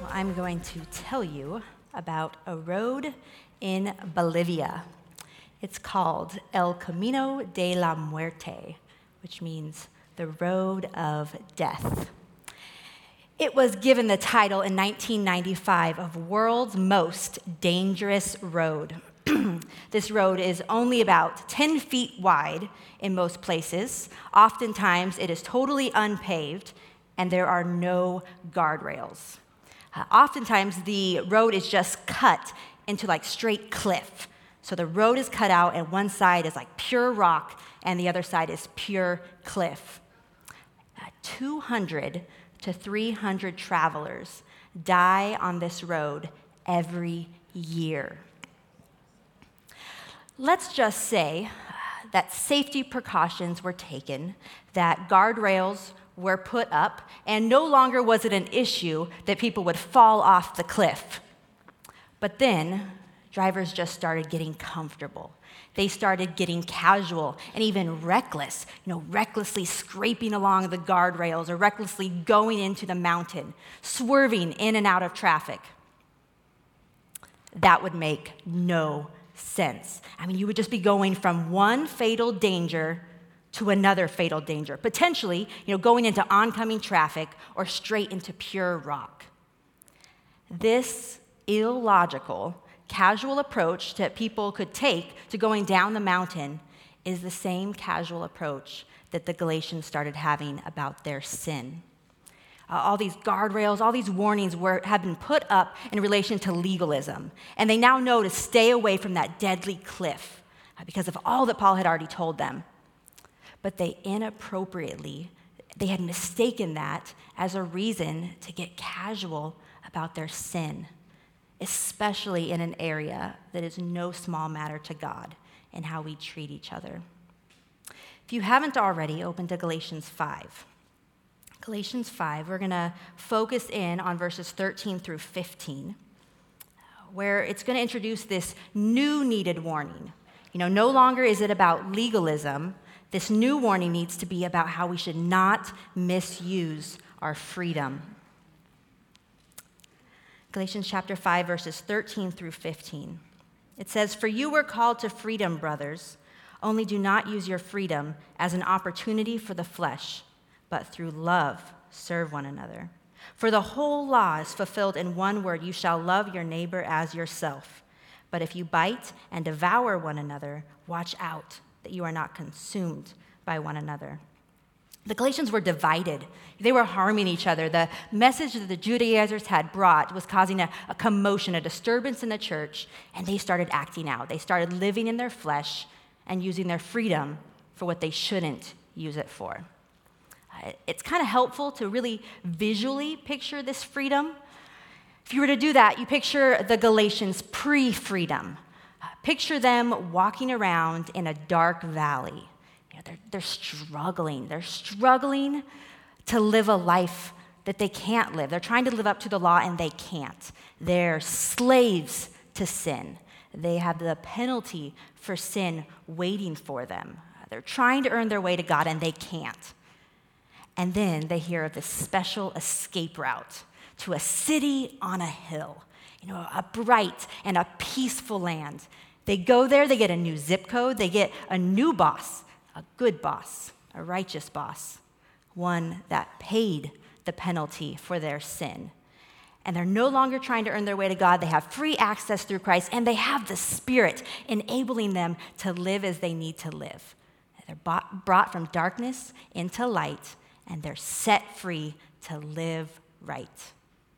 I'm going to tell you about a road in Bolivia. It's called El Camino de la Muerte, which means the road of death. It was given the title in 1995 of World's Most Dangerous Road. This road is only about 10 feet wide in most places. Oftentimes, it is totally unpaved, and there are no guardrails. Oftentimes, the road is just cut into like straight cliff. So the road is cut out, and one side is like pure rock, and the other side is pure cliff. 200 to 300 travelers die on this road every year. Let's just say that safety precautions were taken, that guardrails were put up, and no longer was it an issue that people would fall off the cliff. But then, drivers just started getting comfortable. They started getting casual and even reckless, recklessly scraping along the guardrails or recklessly going into the mountain, swerving in and out of traffic. That would make no sense. You would just be going from one fatal danger to another fatal danger, potentially, going into oncoming traffic or straight into pure rock. This illogical, casual approach that people could take to going down the mountain is the same casual approach that the Galatians started having about their sin. All these guardrails, all these warnings have been put up in relation to legalism, and they now know to stay away from that deadly cliff because of all that Paul had already told them. But they had mistaken that as a reason to get casual about their sin, especially in an area that is no small matter to God and how we treat each other. If you haven't already, open to Galatians 5. Galatians 5, we're going to focus in on verses 13 through 15, where it's going to introduce this new needed warning. No longer is it about legalism. This new warning needs to be about how we should not misuse our freedom. Galatians chapter 5, verses 13 through 15. It says, "For you were called to freedom, brothers, only do not use your freedom as an opportunity for the flesh, but through love serve one another. For the whole law is fulfilled in one word, you shall love your neighbor as yourself. But if you bite and devour one another, watch out that you are not consumed by one another." The Galatians were divided. They were harming each other. The message that the Judaizers had brought was causing a commotion, a disturbance in the church, and they started acting out. They started living in their flesh and using their freedom for what they shouldn't use it for. It's kind of helpful to really visually picture this freedom. If you were to do that, you picture the Galatians pre-freedom. Picture them walking around in a dark valley. They're struggling. They're struggling to live a life that they can't live. They're trying to live up to the law, and they can't. They're slaves to sin. They have the penalty for sin waiting for them. They're trying to earn their way to God, and they can't. And then they hear of this special escape route to a city on a hill, a bright and a peaceful land. They go there, they get a new zip code, they get a new boss, a good boss, a righteous boss, one that paid the penalty for their sin. And they're no longer trying to earn their way to God. They have free access through Christ, and they have the Spirit enabling them to live as they need to live. They're brought from darkness into light, and they're set free to live right.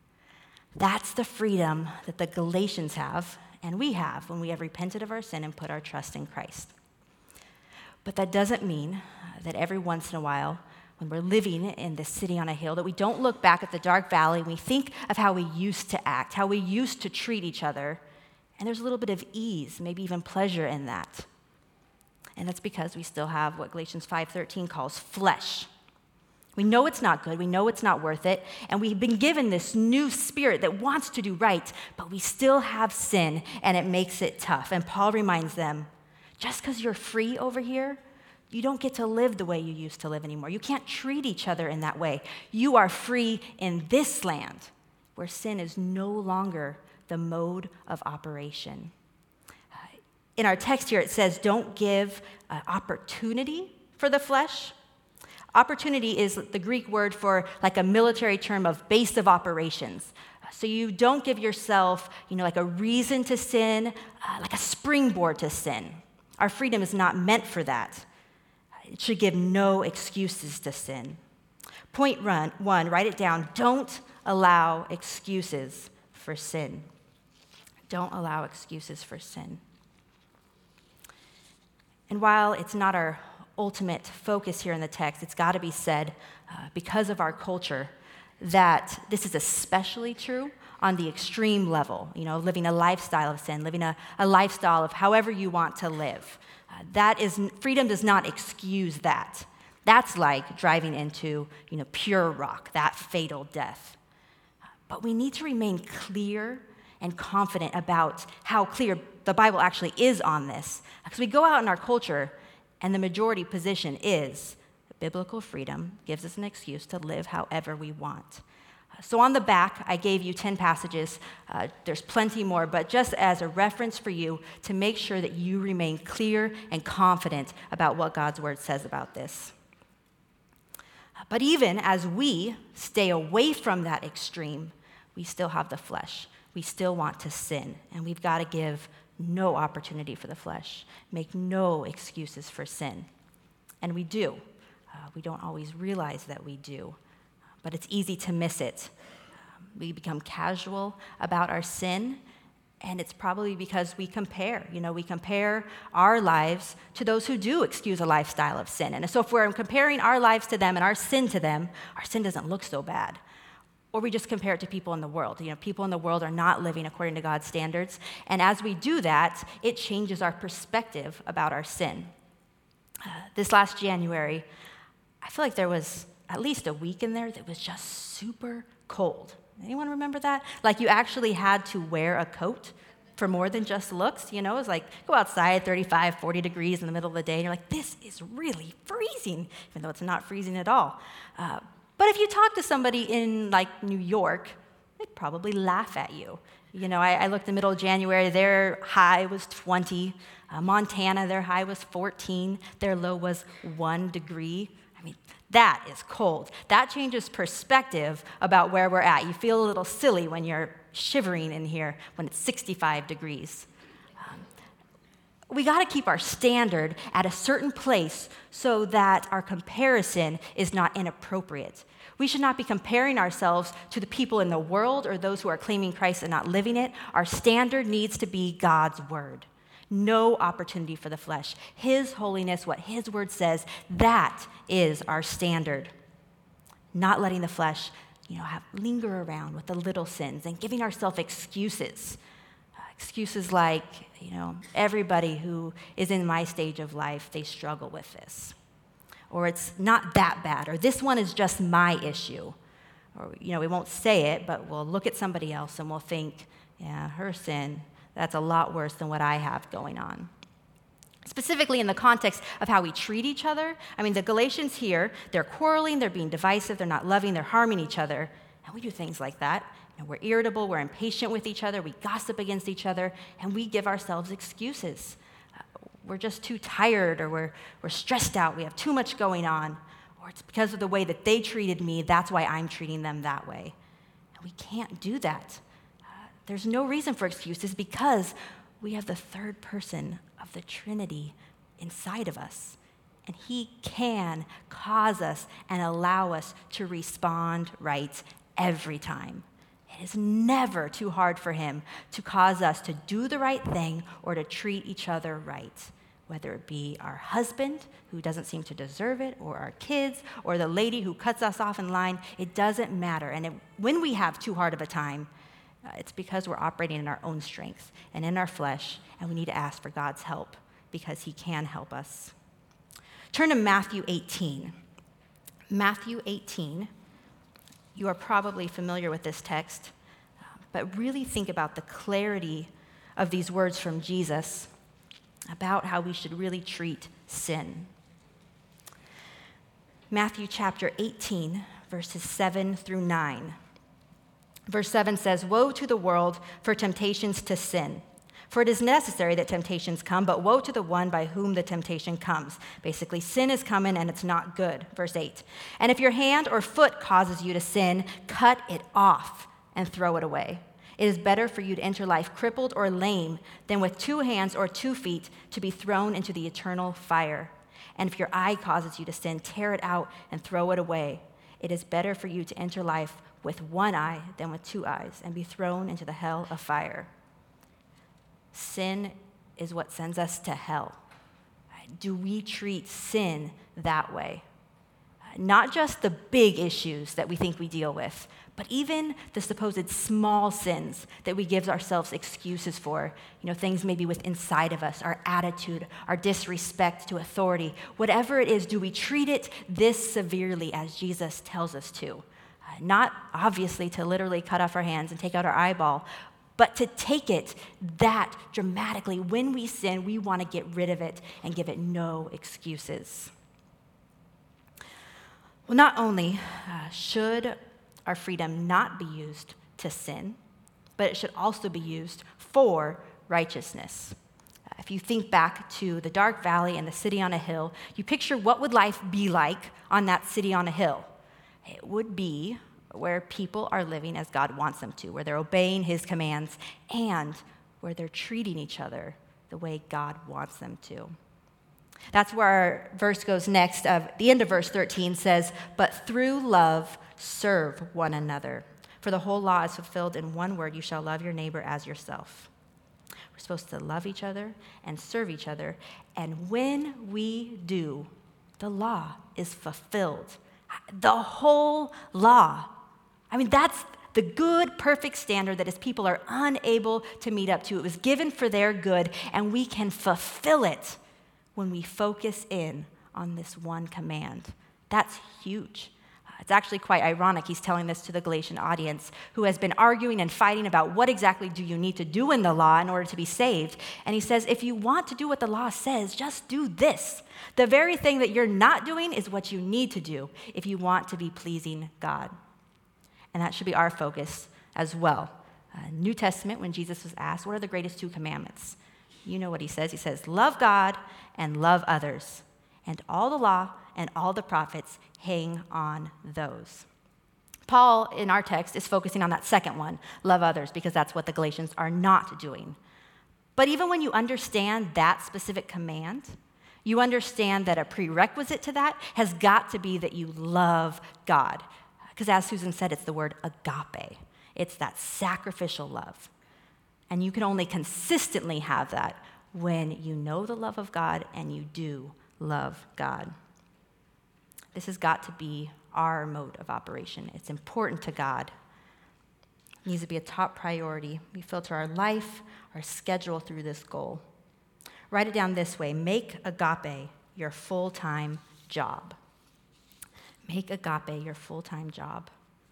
That's the freedom that the Galatians have, and we have when we have repented of our sin and put our trust in Christ. But that doesn't mean that every once in a while, when we're living in this city on a hill, that we don't look back at the dark valley and we think of how we used to act, how we used to treat each other, and there's a little bit of ease, maybe even pleasure in that. And that's because we still have what Galatians 5:13 calls flesh. We know it's not good, we know it's not worth it, and we've been given this new spirit that wants to do right, but we still have sin, and it makes it tough. And Paul reminds them, just because you're free over here, you don't get to live the way you used to live anymore. You can't treat each other in that way. You are free in this land, where sin is no longer the mode of operation. In our text here, it says, don't give opportunity for the flesh. Opportunity is the Greek word for like a military term of base of operations. So you don't give yourself, like a reason to sin, like a springboard to sin. Our freedom is not meant for that. It should give no excuses to sin. Point one, write it down. Don't allow excuses for sin. Don't allow excuses for sin. And while it's not our ultimate focus here in the text, it's got to be said, because of our culture, that this is especially true on the extreme level, living a lifestyle of sin, living a lifestyle of however you want to live. Freedom does not excuse that. That's like driving into, pure rock, that fatal death. But we need to remain clear and confident about how clear the Bible actually is on this. Because we go out in our culture, and the majority position is biblical freedom gives us an excuse to live however we want. So on the back, I gave you 10 passages. There's plenty more, but just as a reference for you to make sure that you remain clear and confident about what God's word says about this. But even as we stay away from that extreme, we still have the flesh. We still want to sin, and we've got to give no opportunity for the flesh, make no excuses for sin. And we do. We don't always realize that we do, but it's easy to miss it. We become casual about our sin, and it's probably because we compare. We compare our lives to those who do excuse a lifestyle of sin. And so if we're comparing our lives to them and our sin to them, our sin doesn't look so bad. Or we just compare it to people in the world. People in the world are not living according to God's standards. And as we do that, it changes our perspective about our sin. This last January, I feel like there was at least a week in there that was just super cold. Anyone remember that? Like you actually had to wear a coat for more than just looks. It was like go outside 35, 40 degrees in the middle of the day, and you're like, this is really freezing, even though it's not freezing at all. But if you talk to somebody in New York, they'd probably laugh at you. I looked in the middle of January, their high was 20. Montana, their high was 14. Their low was 1 degree. That is cold. That changes perspective about where we're at. You feel a little silly when you're shivering in here when it's 65 degrees. We got to keep our standard at a certain place so that our comparison is not inappropriate. We should not be comparing ourselves to the people in the world or those who are claiming Christ and not living it. Our standard needs to be God's word. No opportunity for the flesh. His holiness, what his word says, that is our standard. Not letting the flesh, linger around with the little sins and giving ourselves excuses. Excuses like, everybody who is in my stage of life, they struggle with this. Or it's not that bad, or this one is just my issue. Or, we won't say it, but we'll look at somebody else and we'll think, yeah, her sin, that's a lot worse than what I have going on. Specifically in the context of how we treat each other. The Galatians here, they're quarreling, they're being divisive, they're not loving, they're harming each other. And we do things like that. We're irritable, we're impatient with each other, we gossip against each other, and we give ourselves excuses. We're just too tired, or we're stressed out, we have too much going on, or it's because of the way that they treated me, that's why I'm treating them that way. And we can't do that. There's no reason for excuses because we have the third person of the Trinity inside of us. And he can cause us and allow us to respond right every time. It is never too hard for him to cause us to do the right thing or to treat each other right, whether it be our husband who doesn't seem to deserve it, or our kids, or the lady who cuts us off in line. It doesn't matter. And when we have too hard of a time, it's because we're operating in our own strength and in our flesh, and we need to ask for God's help because he can help us. Turn to Matthew 18. Matthew 18. You are probably familiar with this text, but really think about the clarity of these words from Jesus about how we should really treat sin. Matthew chapter 18, verses 7 through 9. Verse 7 says, "Woe to the world for temptations to sin. For it is necessary that temptations come, but woe to the one by whom the temptation comes." Basically, sin is coming and it's not good. Verse 8, "And if your hand or foot causes you to sin, cut it off and throw it away. It is better for you to enter life crippled or lame than with 2 hands or 2 feet to be thrown into the eternal fire. And if your eye causes you to sin, tear it out and throw it away. It is better for you to enter life with 1 eye than with 2 eyes and be thrown into the hell of fire." Sin is what sends us to hell. Do we treat sin that way? Not just the big issues that we think we deal with, but even the supposed small sins that we give ourselves excuses for. Things maybe with inside of us, our attitude, our disrespect to authority. Whatever it is, do we treat it this severely as Jesus tells us to? Not obviously to literally cut off our hands and take out our eyeball, but to take it that dramatically. When we sin, we want to get rid of it and give it no excuses. Well, not only should our freedom not be used to sin, but it should also be used for righteousness. If you think back to the dark valley and the city on a hill, you picture what would life be like on that city on a hill. It would be where people are living as God wants them to, where they're obeying his commands, and where they're treating each other the way God wants them to. That's where our verse goes next. The end of verse 13 says, "But through love serve one another. For the whole law is fulfilled in one word, you shall love your neighbor as yourself." We're supposed to love each other and serve each other. And when we do, the law is fulfilled. The whole law. That's the good, perfect standard that his people are unable to meet up to. It was given for their good, and we can fulfill it when we focus in on this one command. That's huge. It's actually quite ironic he's telling this to the Galatian audience, who has been arguing and fighting about what exactly do you need to do in the law in order to be saved. And he says, if you want to do what the law says, just do this. The very thing that you're not doing is what you need to do if you want to be pleasing God. And that should be our focus as well. New Testament, when Jesus was asked, what are the greatest 2 commandments? You know what he says. He says, love God and love others. And all the law and all the prophets hang on those. Paul, in our text, is focusing on that second one, love others, because that's what the Galatians are not doing. But even when you understand that specific command, you understand that a prerequisite to that has got to be that you love God. Because as Susan said, it's the word agape. It's that sacrificial love. And you can only consistently have that when you know the love of God and you do love God. This has got to be our mode of operation. It's important to God. It needs to be a top priority. We filter our life, our schedule through this goal. Write it down this way: make agape your full-time job. Make agape your full-time job.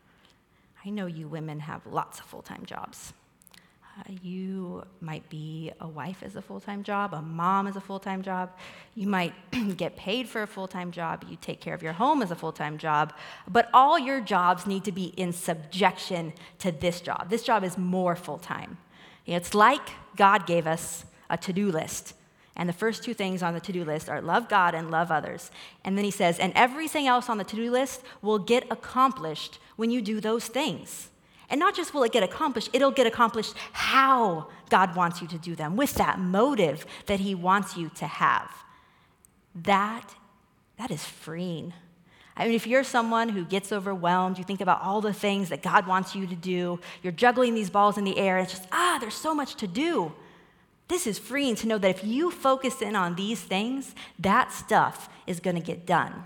I know you women have lots of full-time jobs. You might be a wife as a full-time job, a mom as a full-time job. You might get paid for a full-time job. You take care of your home as a full-time job. But all your jobs need to be in subjection to this job. This job is more full-time. It's like God gave us a to-do list. And the first 2 things on the to-do list are love God and love others. And then he says, and everything else on the to-do list will get accomplished when you do those things. And not just will it get accomplished, it'll get accomplished how God wants you to do them, with that motive that he wants you to have. That is freeing. If you're someone who gets overwhelmed, you think about all the things that God wants you to do, you're juggling these balls in the air, and it's just, there's so much to do. This is freeing to know that if you focus in on these things, that stuff is going to get done.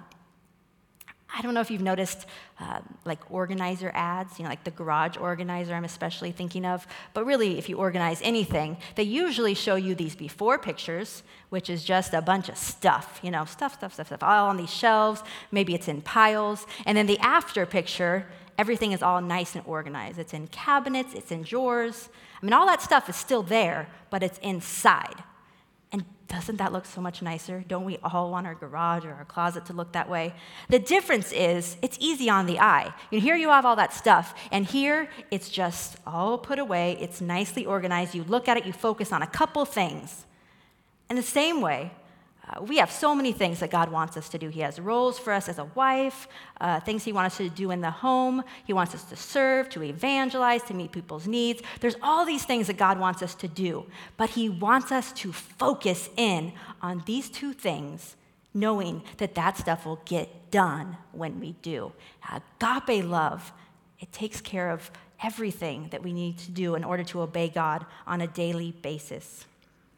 I don't know if you've noticed like organizer ads, like the garage organizer I'm especially thinking of, but really if you organize anything, they usually show you these before pictures, which is just a bunch of stuff, stuff, all on these shelves, maybe it's in piles, and then the after picture, everything is all nice and organized. It's in cabinets, it's in drawers. All that stuff is still there, but it's inside. And doesn't that look so much nicer? Don't we all want our garage or our closet to look that way? The difference is it's easy on the eye. Here you have all that stuff, and here it's just all put away. It's nicely organized. You look at it, you focus on a couple things. In the same way, we have so many things that God wants us to do. He has roles for us as a wife, things he wants us to do in the home. He wants us to serve, to evangelize, to meet people's needs. There's all these things that God wants us to do, but he wants us to focus in on these two things, knowing that that stuff will get done when we do. Agape love, it takes care of everything that we need to do in order to obey God on a daily basis.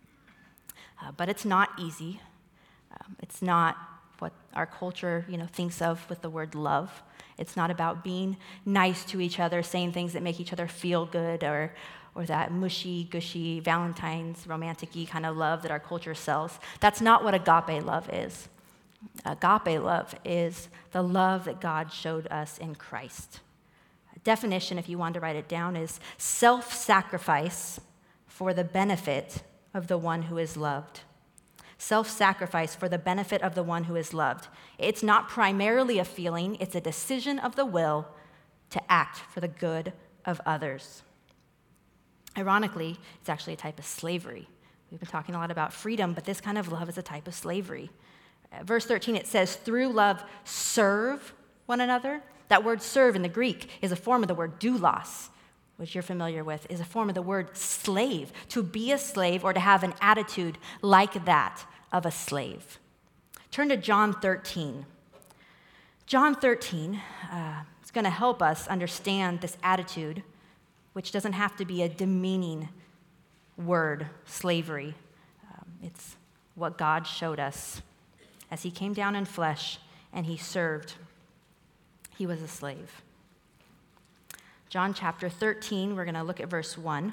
But it's not easy. It's not what our culture, thinks of with the word love. It's not about being nice to each other, saying things that make each other feel good, or that mushy, gushy, Valentine's, romantic-y kind of love that our culture sells. That's not what agape love is. Agape love is the love that God showed us in Christ. A definition, if you want to write it down, is self-sacrifice for the benefit of the one who is loved. Self-sacrifice for the benefit of the one who is loved. It's not primarily a feeling, it's a decision of the will to act for the good of others. Ironically, it's actually a type of slavery. We've been talking a lot about freedom, but this kind of love is a type of slavery. Verse 13, it says, through love, serve one another. That word serve in the Greek is a form of the word doulos, which you're familiar with, is a form of the word slave, to be a slave or to have an attitude like that of a slave. Turn to John 13. John 13 is going to help us understand this attitude, which doesn't have to be a demeaning word, slavery. It's what God showed us as he came down in flesh and he served. He was a slave. John chapter 13, we're going to look at verse 1.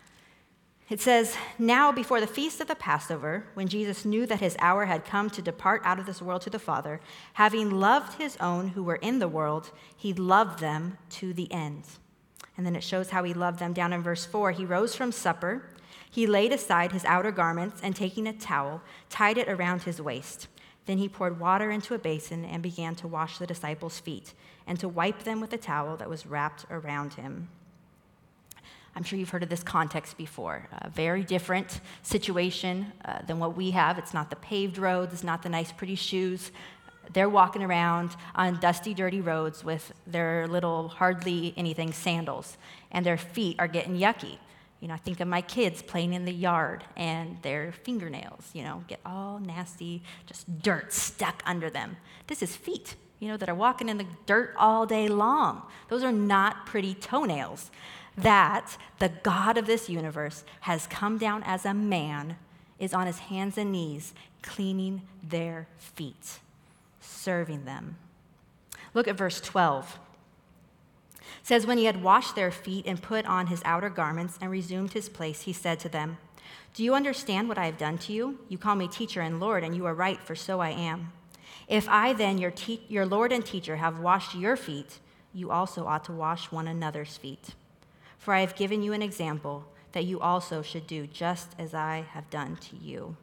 It says, now before the feast of the Passover, when Jesus knew that his hour had come to depart out of this world to the Father, having loved his own who were in the world, he loved them to the end. And then it shows how he loved them down in verse 4. He rose from supper, he laid aside his outer garments, and taking a towel, tied it around his waist. Then he poured water into a basin and began to wash the disciples' feet and to wipe them with a towel that was wrapped around him. I'm sure you've heard of this context before. A very different situation than what we have. It's not the paved roads, it's not the nice, pretty shoes. They're walking around on dusty, dirty roads with their little, hardly anything sandals, and their feet are getting yucky. I think of my kids playing in the yard, and their fingernails, get all nasty, just dirt stuck under them. This is feet, that are walking in the dirt all day long. Those are not pretty toenails. That the God of this universe has come down as a man, is on his hands and knees, cleaning their feet, serving them. Look at verse 12. It says, when he had washed their feet and put on his outer garments and resumed his place, he said to them, do you understand what I have done to you? You call me teacher and Lord, and you are right, for so I am. If I then, your Lord and teacher, have washed your feet, you also ought to wash one another's feet. For I have given you an example that you also should do just as I have done to you.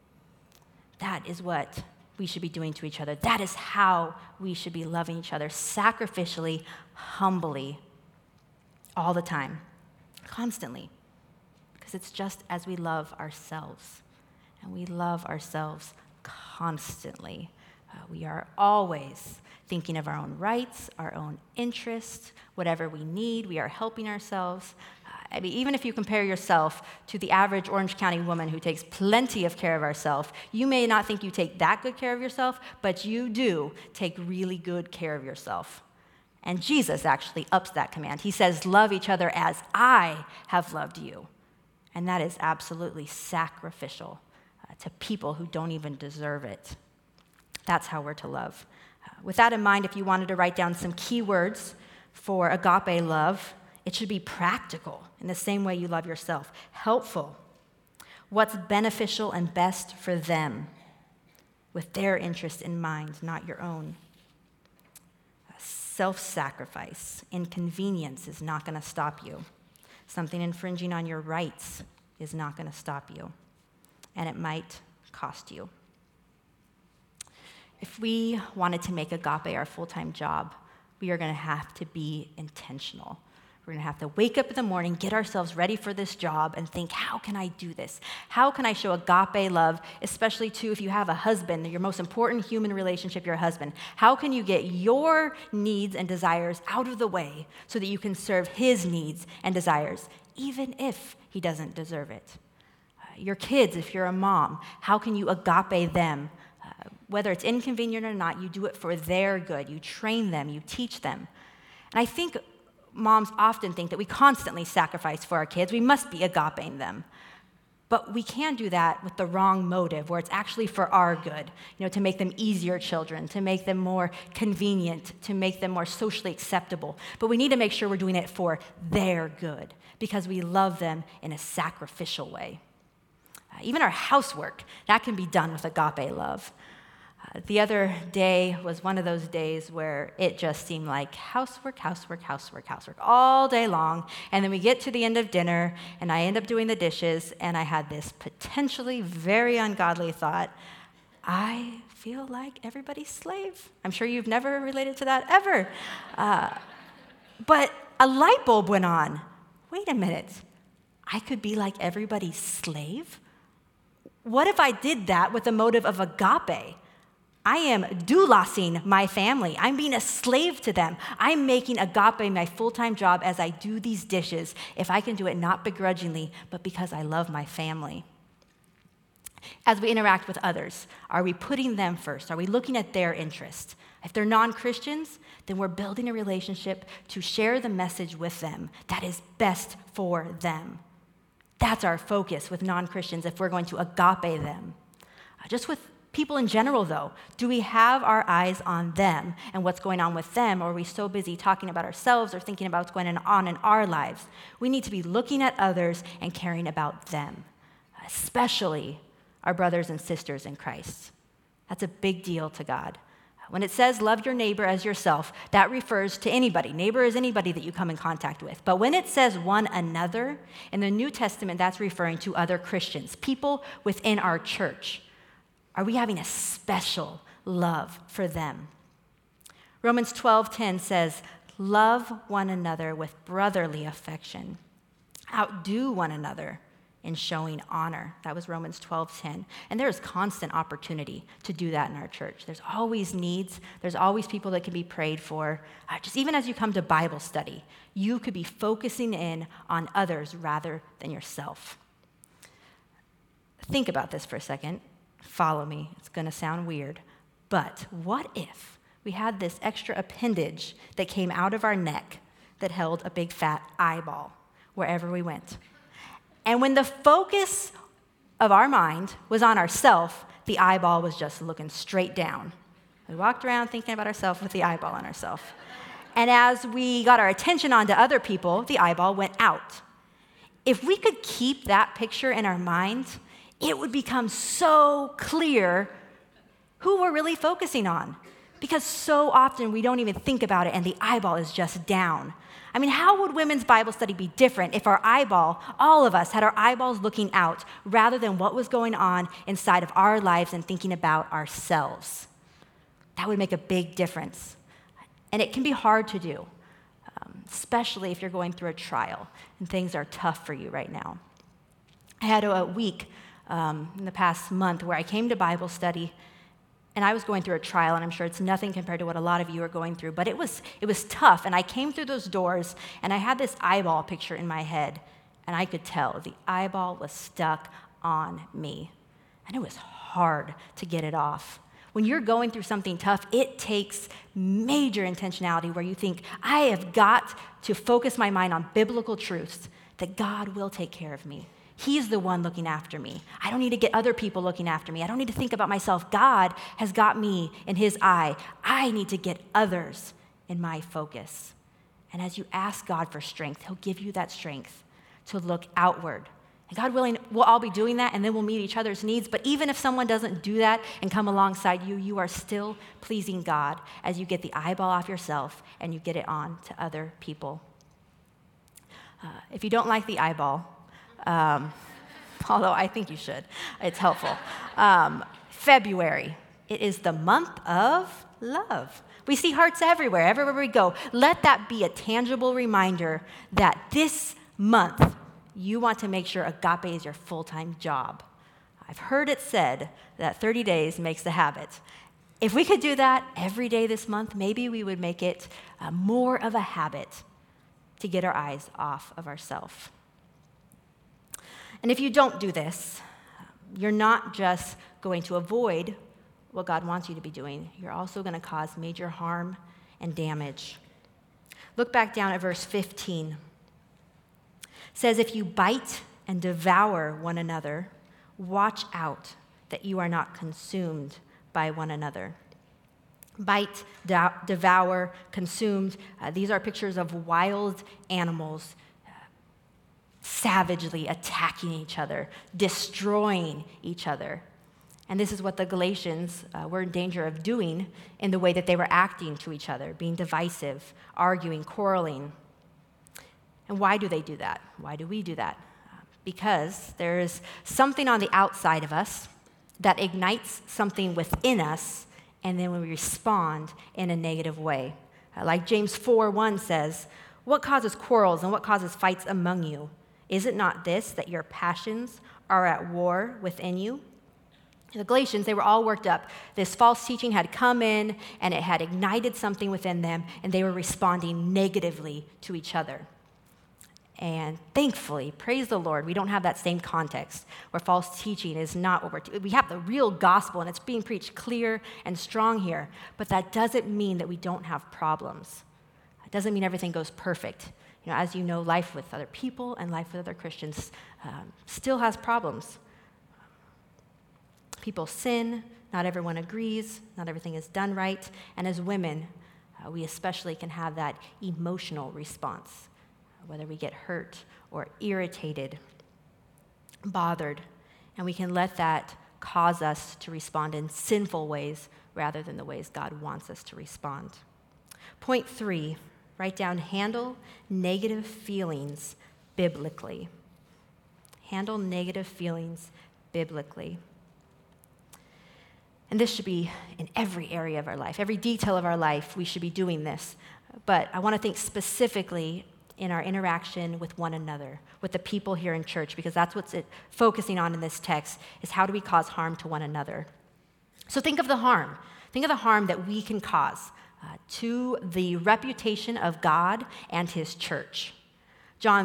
That is what we should be doing to each other. That is how we should be loving each other, sacrificially, humbly, all the time, constantly. Because it's just as we love ourselves, and we love ourselves constantly. We are always thinking of our own rights, our own interests, whatever we need. We are helping ourselves. Even if you compare yourself to the average Orange County woman who takes plenty of care of herself, you may not think you take that good care of yourself, but you do take really good care of yourself. And Jesus actually ups that command. He says, love each other as I have loved you. And that is absolutely sacrificial to people who don't even deserve it. That's how we're to love. With that in mind, if you wanted to write down some key words for agape love, it should be practical in the same way you love yourself. Helpful. What's beneficial and best for them with their interest in mind, not your own. Self-sacrifice. Inconvenience is not going to stop you. Something infringing on your rights is not going to stop you. And it might cost you? If we wanted to make agape our full-time job, we are going to have to be intentional. We're going to have to wake up in the morning, get ourselves ready for this job, and think, how can I do this? How can I show agape love, especially too if you have a husband, your most important human relationship, your husband? How can you get your needs and desires out of the way so that you can serve his needs and desires, even if he doesn't deserve it? Your kids, if you're a mom, how can you agape them? Whether it's inconvenient or not, you do it for their good. You train them, you teach them. And I think moms often think that we constantly sacrifice for our kids. We must be agapeing them. But we can do that with the wrong motive, where it's actually for our good, to make them easier children, to make them more convenient, to make them more socially acceptable. But we need to make sure we're doing it for their good, because we love them in a sacrificial way. Even our housework, that can be done with agape love. The other day was one of those days where it just seemed like housework all day long. And then we get to the end of dinner, and I end up doing the dishes, and I had this potentially very ungodly thought, I feel like everybody's slave. I'm sure you've never related to that ever. But a light bulb went on. Wait a minute. I could be like everybody's slave? What if I did that with the motive of agape? I am doulasing my family. I'm being a slave to them. I'm making agape my full-time job as I do these dishes, if I can do it not begrudgingly, but because I love my family. As we interact with others, are we putting them first? Are we looking at their interest? If they're non-Christians, then we're building a relationship to share the message with them that is best for them. That's our focus with non-Christians if we're going to agape them. Just with people in general, though, do we have our eyes on them and what's going on with them, or are we so busy talking about ourselves or thinking about what's going on in our lives? We need to be looking at others and caring about them, especially our brothers and sisters in Christ. That's a big deal to God. When it says love your neighbor as yourself, that refers to anybody. Neighbor is anybody that you come in contact with. But when it says one another, in the New Testament, that's referring to other Christians, people within our church. Are we having a special love for them? Romans 12:10 says, love one another with brotherly affection. Outdo one another in showing honor. That was Romans 12:10. And there is constant opportunity to do that in our church. There's always needs. There's always people that can be prayed for. Just even as you come to Bible study, you could be focusing in on others rather than yourself. Think about this for a second. Follow me. It's going to sound weird. But what if we had this extra appendage that came out of our neck that held a big fat eyeball wherever we went? And when the focus of our mind was on ourselves, the eyeball was just looking straight down. We walked around thinking about ourselves with the eyeball on ourselves. And as we got our attention onto other people, the eyeball went out. If we could keep that picture in our mind, it would become so clear who we're really focusing on. Because so often we don't even think about it and the eyeball is just down. I mean, how would women's Bible study be different if our eyeball, all of us, had our eyeballs looking out rather than what was going on inside of our lives and thinking about ourselves? That would make a big difference. And it can be hard to do, especially if you're going through a trial and things are tough for you right now. I had a week in the past month where I came to Bible study, and I was going through a trial, and I'm sure it's nothing compared to what a lot of you are going through, but it was tough, and I came through those doors, and I had this eyeball picture in my head, and I could tell the eyeball was stuck on me, and it was hard to get it off. When you're going through something tough, it takes major intentionality where you think, I have got to focus my mind on biblical truths that God will take care of me. He's the one looking after me. I don't need to get other people looking after me. I don't need to think about myself. God has got me in his eye. I need to get others in my focus. And as you ask God for strength, he'll give you that strength to look outward. And God willing, we'll all be doing that, and then we'll meet each other's needs. But even if someone doesn't do that and come alongside you, you are still pleasing God as you get the eyeball off yourself and you get it on to other people. If you don't like the eyeball, although I think you should. It's helpful. February. It is the month of love. We see hearts everywhere we go. Let that be a tangible reminder that this month you want to make sure agape is your full-time job. I've heard it said that 30 days makes the habit. If we could do that every day this month, maybe we would make it more of a habit to get our eyes off of ourselves. And if you don't do this, you're not just going to avoid what God wants you to be doing. You're also going to cause major harm and damage. Look back down at verse 15. It says, if you bite and devour one another, watch out that you are not consumed by one another. Bite, devour, consumed. These are pictures of wild animals savagely attacking each other, destroying each other. And this is what the Galatians were in danger of doing in the way that they were acting to each other, being divisive, arguing, quarreling. And why do they do that? Why do we do that? Because there is something on the outside of us that ignites something within us, and then we respond in a negative way. Like James 4:1 says, what causes quarrels and what causes fights among you? Is it not this, that your passions are at war within you? The Galatians, they were all worked up. This false teaching had come in, and it had ignited something within them, and they were responding negatively to each other. And thankfully, praise the Lord, we don't have that same context where false teaching is not what we have the real gospel, and it's being preached clear and strong here. But that doesn't mean that we don't have problems. It doesn't mean everything goes perfect. As you know, life with other people and life with other Christians still has problems. People sin, not everyone agrees, not everything is done right, and as women, we especially can have that emotional response, whether we get hurt or irritated, bothered, and we can let that cause us to respond in sinful ways rather than the ways God wants us to respond. Point 3, write down, handle negative feelings biblically. Handle negative feelings biblically. And this should be in every area of our life, every detail of our life, we should be doing this. But I want to think specifically in our interaction with one another, with the people here in church, because that's what's focusing on in this text, is how do we cause harm to one another. So think of the harm. Think of the harm that we can cause to the reputation of God and his church. John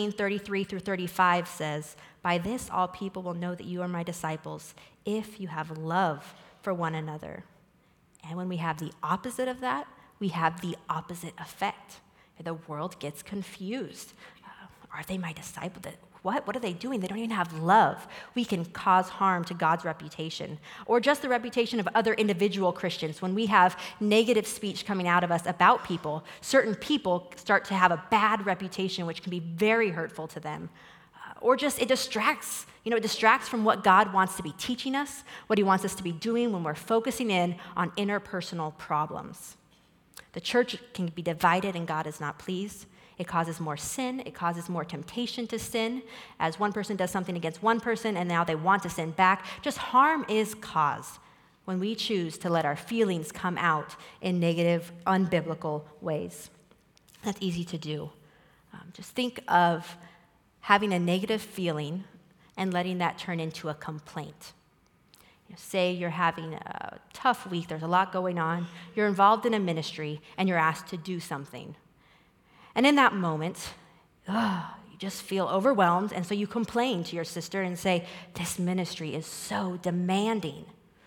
13:33-35 says, by this all people will know that you are my disciples, if you have love for one another. And when we have the opposite of that, we have the opposite effect. The world gets confused. Are they my disciple? What are they doing? They don't even have love. We can cause harm to God's reputation, or just the reputation of other individual Christians. When we have negative speech coming out of us about people, certain people start to have a bad reputation, which can be very hurtful to them. Or just it distracts. It distracts from what God wants to be teaching us, what he wants us to be doing when we're focusing in on interpersonal problems. The church can be divided and God is not pleased. It causes more sin. It causes more temptation to sin as one person does something against one person and now they want to sin back. Just harm is caused when we choose to let our feelings come out in negative, unbiblical ways. That's easy to do. Just think of having a negative feeling and letting that turn into a complaint. Say you're having a tough week, there's a lot going on, you're involved in a ministry, and you're asked to do something. And in that moment, you just feel overwhelmed, and so you complain to your sister and say, this ministry is so demanding.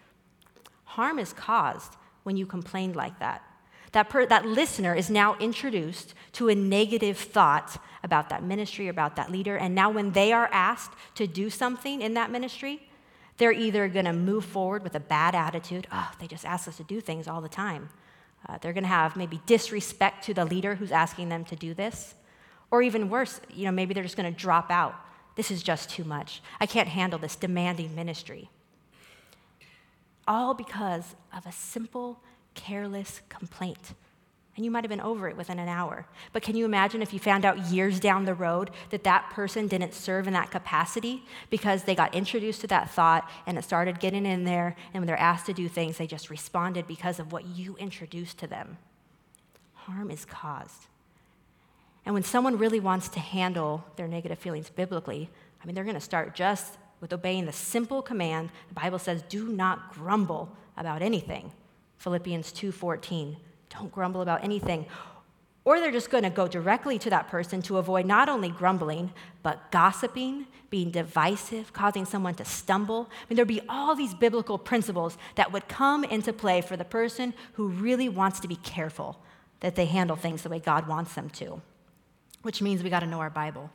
Harm is caused when you complain like that. That listener is now introduced to a negative thought about that ministry, about that leader, and now when they are asked to do something in that ministry, they're either going to move forward with a bad attitude, they just ask us to do things all the time. They're going to have maybe disrespect to the leader who's asking them to do this, or even worse, maybe they're just going to drop out. This is just too much. I can't handle this demanding ministry. All because of a simple, careless complaint. And you might have been over it within an hour. But can you imagine if you found out years down the road that that person didn't serve in that capacity because they got introduced to that thought and it started getting in there, and when they're asked to do things, they just responded because of what you introduced to them? Harm is caused. And when someone really wants to handle their negative feelings biblically, they're going to start just with obeying the simple command. The Bible says, do not grumble about anything. Philippians 2:14. Don't grumble about anything. Or they're just going to go directly to that person to avoid not only grumbling, but gossiping, being divisive, causing someone to stumble. There'd be all these biblical principles that would come into play for the person who really wants to be careful that they handle things the way God wants them to, which means we got to know our Bible.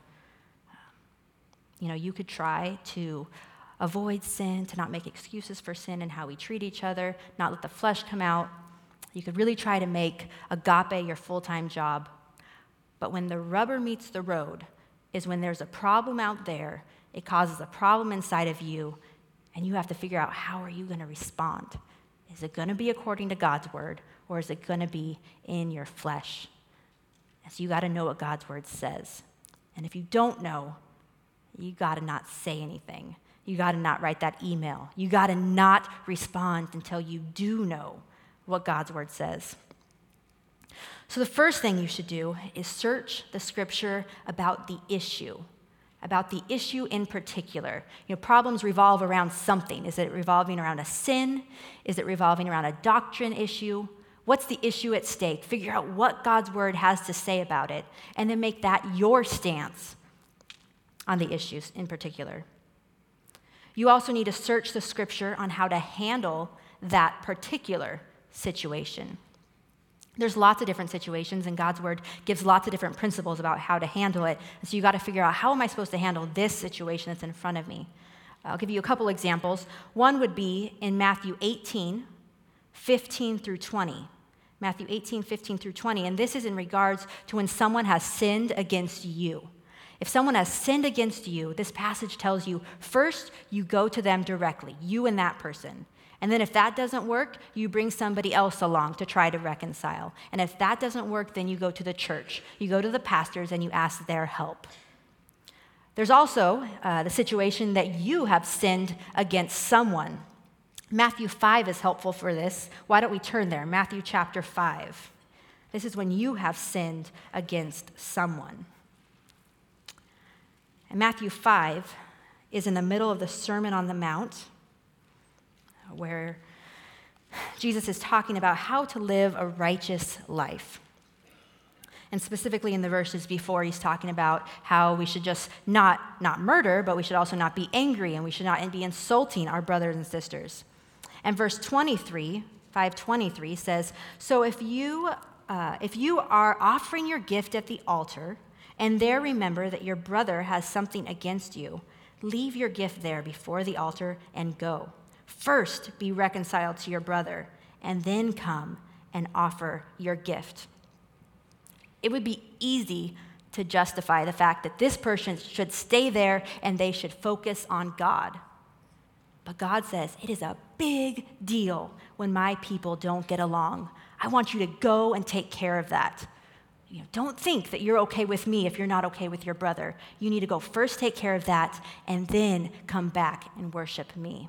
You could try to avoid sin, to not make excuses for sin and how we treat each other, not let the flesh come out. You could really try to make agape your full-time job. But when the rubber meets the road is when there's a problem out there, it causes a problem inside of you, and you have to figure out, how are you going to respond? Is it going to be according to God's word, or is it going to be in your flesh? And so you got to know what God's word says. And if you don't know, you got to not say anything. You got to not write that email. You got to not respond until you do know what God's word says. So the first thing you should do is search the scripture about the issue in particular. Problems revolve around something. Is it revolving around a sin? Is it revolving around a doctrine issue? What's the issue at stake? Figure out what God's word has to say about it, and then make that your stance on the issues in particular. You also need to search the scripture on how to handle that particular situation. There's lots of different situations, and God's word gives lots of different principles about how to handle it. And so you got to figure out, how am I supposed to handle this situation that's in front of me? I'll give you a couple examples. One would be in Matthew 18:15 through 20. Matthew 18:15 through 20. And this is in regards to when someone has sinned against you. If someone has sinned against you, this passage tells you, first, you go to them directly, you and that person. And then if that doesn't work, you bring somebody else along to try to reconcile. And if that doesn't work, then you go to the church. You go to the pastors and you ask their help. There's also the situation that you have sinned against someone. Matthew 5 is helpful for this. Why don't we turn there? Matthew chapter 5. This is when you have sinned against someone. And Matthew 5 is in the middle of the Sermon on the Mount, where Jesus is talking about how to live a righteous life. And specifically in the verses before, he's talking about how we should just not murder, but we should also not be angry, and we should not be insulting our brothers and sisters. And verse 23, 5:23 says, so if you are offering your gift at the altar, and there remember that your brother has something against you, leave your gift there before the altar and go. First, be reconciled to your brother, and then come and offer your gift. It would be easy to justify the fact that this person should stay there and they should focus on God. But God says, it is a big deal when my people don't get along. I want you to go and take care of that. Don't think that you're okay with me if you're not okay with your brother. You need to go first take care of that, and then come back and worship me.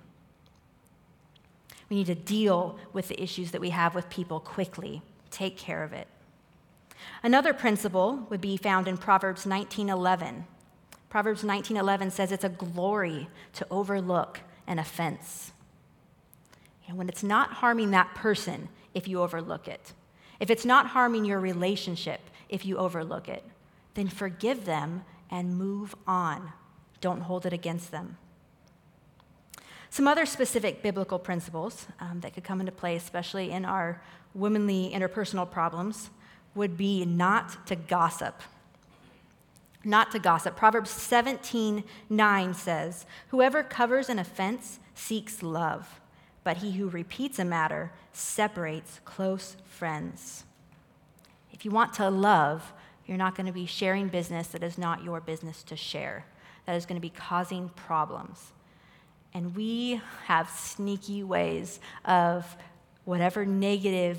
We need to deal with the issues that we have with people quickly. Take care of it. Another principle would be found in Proverbs 19:11. Proverbs 19:11 says it's a glory to overlook an offense. When it's not harming that person, if you overlook it. If it's not harming your relationship, if you overlook it, then forgive them and move on. Don't hold it against them. Some other specific biblical principles that could come into play, especially in our womanly interpersonal problems, would be not to gossip. Not to gossip. Proverbs 17:9 says, whoever covers an offense seeks love, but he who repeats a matter separates close friends. If you want to love, you're not going to be sharing business that is not your business to share, that is going to be causing problems. And we have sneaky ways of whatever negative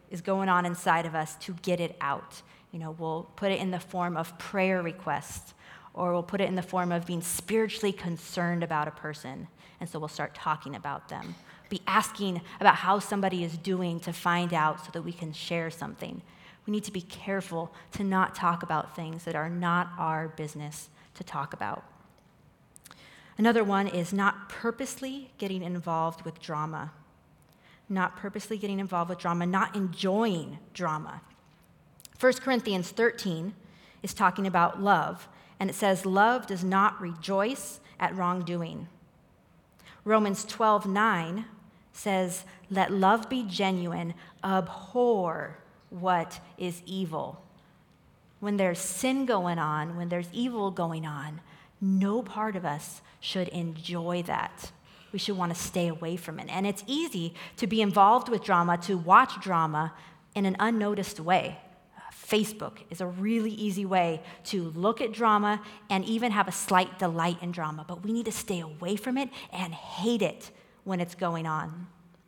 is going on inside of us to get it out. We'll put it in the form of prayer requests, or we'll put it in the form of being spiritually concerned about a person. And so we'll start talking about them. Be asking about how somebody is doing to find out so that we can share something. We need to be careful to not talk about things that are not our business to talk about. Another one is not purposely getting involved with drama. Not purposely getting involved with drama, not enjoying drama. 1 Corinthians 13 is talking about love, and it says, love does not rejoice at wrongdoing. Romans 12:9 says, let love be genuine, abhor what is evil. When there's sin going on, when there's evil going on, no part of us should enjoy that. We should want to stay away from it. And it's easy to be involved with drama, to watch drama in an unnoticed way. Facebook is a really easy way to look at drama and even have a slight delight in drama, but we need to stay away from it and hate it when it's going on.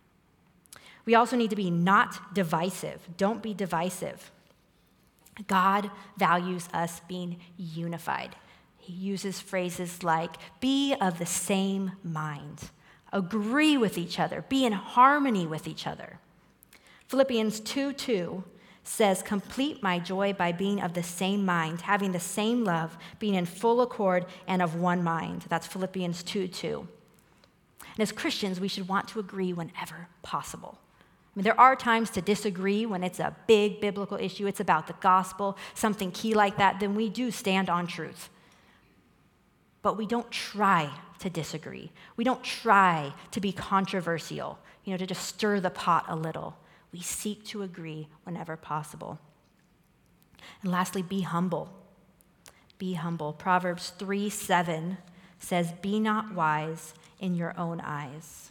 We also need to be not divisive. Don't be divisive. God values us being unified. He uses phrases like, be of the same mind, agree with each other, be in harmony with each other. Philippians 2:2 says, complete my joy by being of the same mind, having the same love, being in full accord and of one mind. That's Philippians 2:2. And as Christians, we should want to agree whenever possible. There are times to disagree when it's a big biblical issue, it's about the gospel, something key like that, then we do stand on truth. But we don't try to disagree. We don't try to be controversial, to just stir the pot a little. We seek to agree whenever possible. And lastly, be humble. Be humble. Proverbs 3:7 says, be not wise in your own eyes.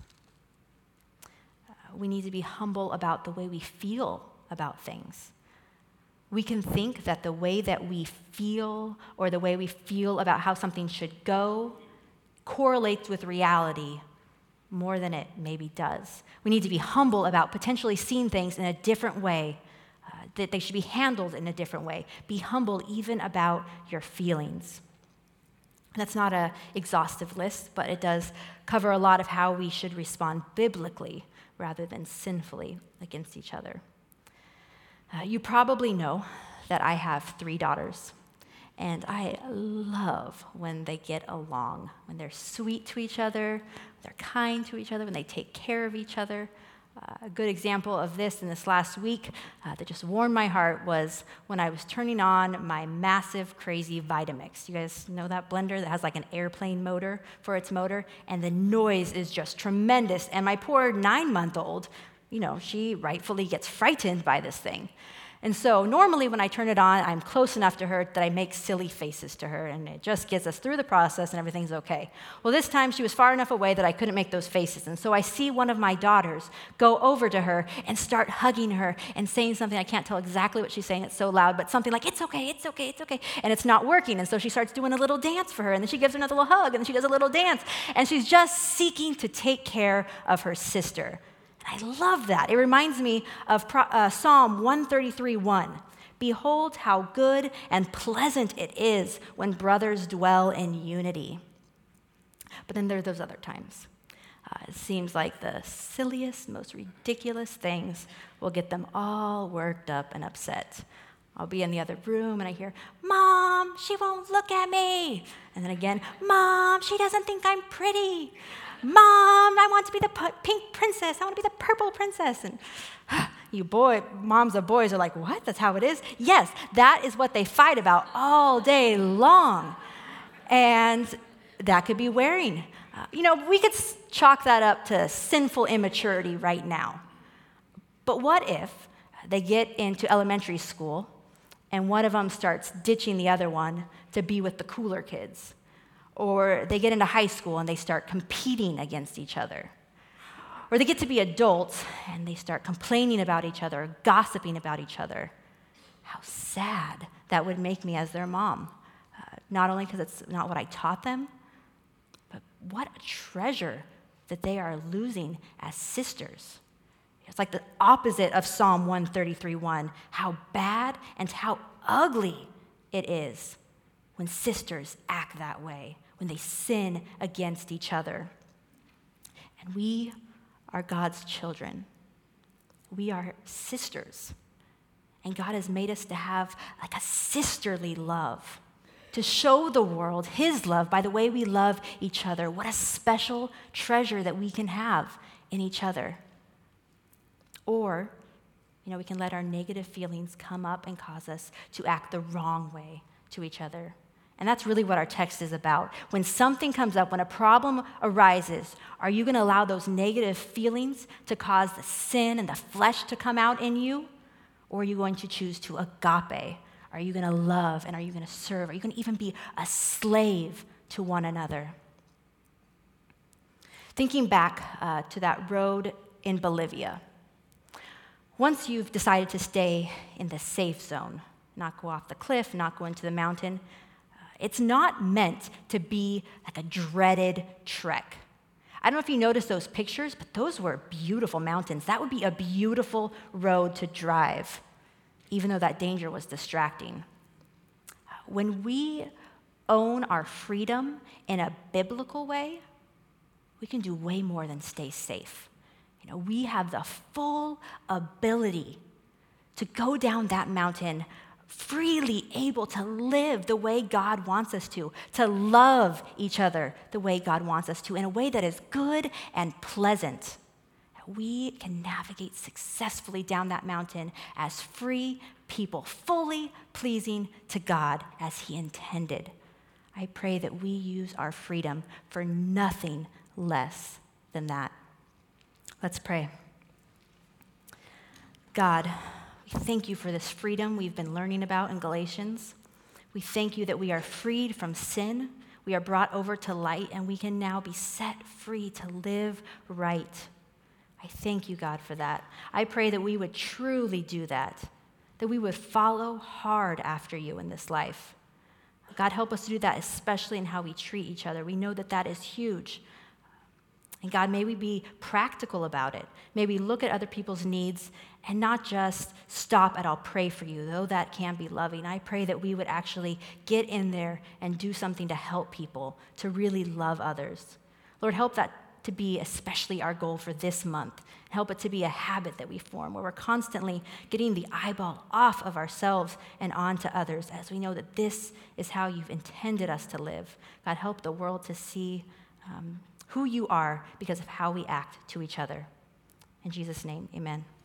We need to be humble about the way we feel about things. We can think that the way that we feel or the way we feel about how something should go correlates with reality more than it maybe does. We need to be humble about potentially seeing things in a different way, that they should be handled in a different way. Be humble even about your feelings. That's not an exhaustive list, but it does cover a lot of how we should respond biblically rather than sinfully against each other. You probably know that I have 3 daughters, and I love when they get along, when they're sweet to each other, they're kind to each other, when they take care of each other. A good example of this in this last week that just warmed my heart was when I was turning on my massive, crazy Vitamix. You guys know that blender that has like an airplane motor for its motor? And the noise is just tremendous. And my poor 9-month-old, she rightfully gets frightened by this thing. And so normally when I turn it on, I'm close enough to her that I make silly faces to her, and it just gets us through the process and everything's okay. Well, this time she was far enough away that I couldn't make those faces. And so I see one of my daughters go over to her and start hugging her and saying something. I can't tell exactly what she's saying, it's so loud, but something like, it's okay, it's okay, it's okay. And it's not working. And so she starts doing a little dance for her, and then she gives her another little hug, and then she does a little dance. And she's just seeking to take care of her sister. I love that. It reminds me of Psalm 133:1. Behold how good and pleasant it is when brothers dwell in unity. But then there are those other times. It seems like the silliest, most ridiculous things will get them all worked up and upset. I'll be in the other room and I hear, Mom, she won't look at me. And then again, Mom, she doesn't think I'm pretty. Mom, I want to be the pink princess. I want to be the purple princess. And moms of boys are like, what? That's how it is? Yes, that is what they fight about all day long. And that could be wearing. We could chalk that up to sinful immaturity right now. But what if they get into elementary school and one of them starts ditching the other one to be with the cooler kids? Or they get into high school and they start competing against each other. Or they get to be adults and they start complaining about each other, gossiping about each other. How sad that would make me as their mom. Not only because it's not what I taught them, but what a treasure that they are losing as sisters. It's like the opposite of Psalm 133:1, how bad and how ugly it is when sisters act that way, when they sin against each other. And we are God's children. We are sisters. And God has made us to have like a sisterly love, to show the world his love by the way we love each other. What a special treasure that we can have in each other. Or, we can let our negative feelings come up and cause us to act the wrong way to each other. And that's really what our text is about. When something comes up, when a problem arises, are you going to allow those negative feelings to cause the sin and the flesh to come out in you? Or are you going to choose to agape? Are you going to love and are you going to serve? Are you going to even be a slave to one another? Thinking back to that road in Bolivia, once you've decided to stay in the safe zone, not go off the cliff, not go into the mountain, it's not meant to be like a dreaded trek. I don't know if you noticed those pictures, but those were beautiful mountains. That would be a beautiful road to drive, even though that danger was distracting. When we own our freedom in a biblical way, we can do way more than stay safe. We have the full ability to go down that mountain freely able to live the way God wants us to love each other the way God wants us to, in a way that is good and pleasant. We can navigate successfully down that mountain as free people, fully pleasing to God as he intended. I pray that we use our freedom for nothing less than that. Let's pray. God, we thank you for this freedom we've been learning about in Galatians. We thank you that we are freed from sin, we are brought over to light, and we can now be set free to live right. I thank you, God, for that. I pray that we would truly do that we would follow hard after you in this life. God, help us to do that, especially in how we treat each other. We know that that is huge. And God, may we be practical about it. May we look at other people's needs and not just stop at I'll pray for you, though that can be loving. I pray that we would actually get in there and do something to help people, to really love others. Lord, help that to be especially our goal for this month. Help it to be a habit that we form where we're constantly getting the eyeball off of ourselves and onto others as we know that this is how you've intended us to live. God, help the world to see who you are because of how we act to each other. In Jesus' name, amen.